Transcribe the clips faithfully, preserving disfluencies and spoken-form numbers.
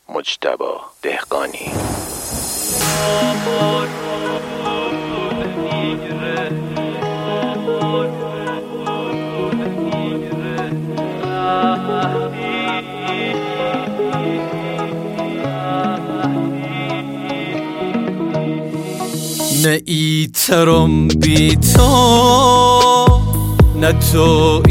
مجتبی دهقانی. نه ایترم بی تو، نه تو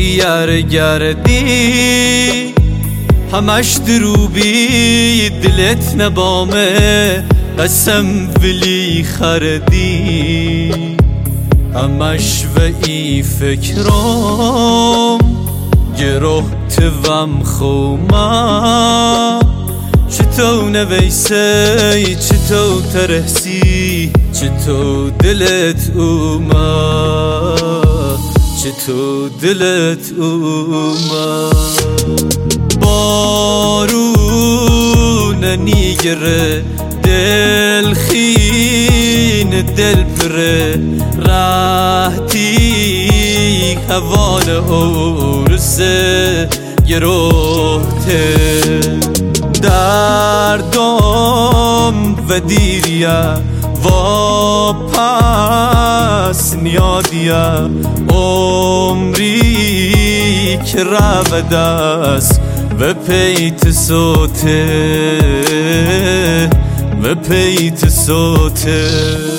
یرگردی، همش دروبی دلت نبامه قسم ولی خردی، همش و ای فکرم گروه توم خوما، چطور نویسی چطور ترحسی چطور دلت اومد چطور دلت اومد. بارون نیگره دل خین دل پره رهتی هوان اورسه گروهته دردم و دیریا و پس نیادیا عمری که رود است و پیت صوته و پیت صوته.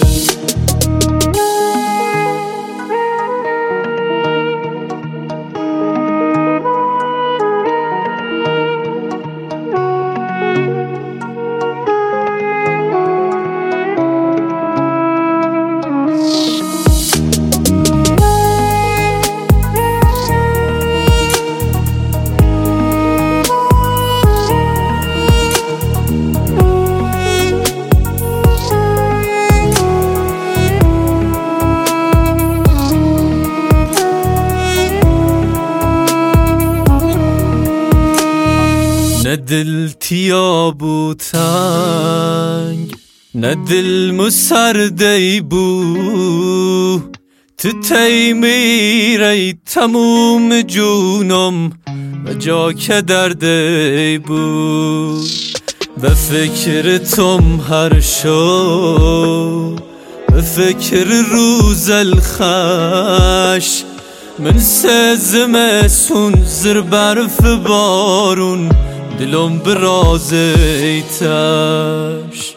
نه دل تیابو تنگ نه دل مسردی بو، تو تی میری تموم جونم و جا که دردی بود، به فکر تم هر شو به فکر روز الخش، من سزم سون زر برف بارون دلم براز ایتش.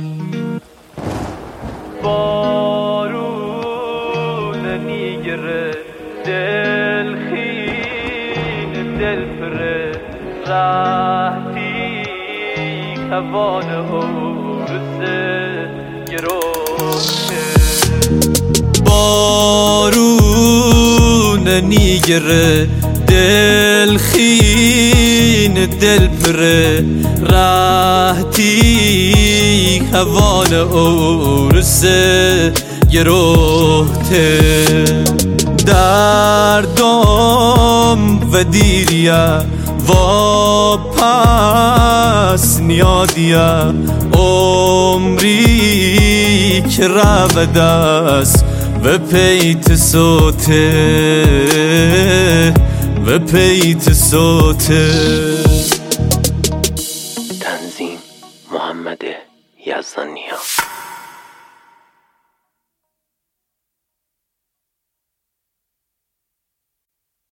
بارون نیگره دل خین دل پره رهتی خوان اورسه گروهه. بارون نیگره دل خین دل پره رهتی هوان اورسه گروهته دردم و دیریا و پس نیادیا عمری که رود است و پیت صوته و پیت صوته. تنظیم محمد یزدانیان.